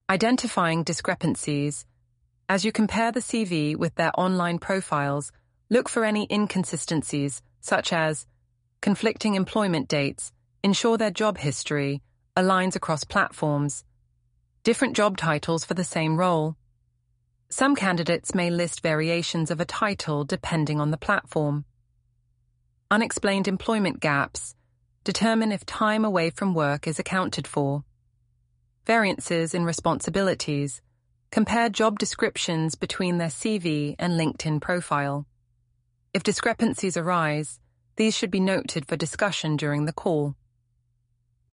Identifying discrepancies. As you compare the CV with their online profiles, look for any inconsistencies, such as conflicting employment dates. Ensure their job history aligns across platforms. Different job titles for the same role. Some candidates may list variations of a title depending on the platform. Unexplained employment gaps. Determine if time away from work is accounted for. Variances in responsibilities. Compare job descriptions between their CV and LinkedIn profile. If discrepancies arise, these should be noted for discussion during the call.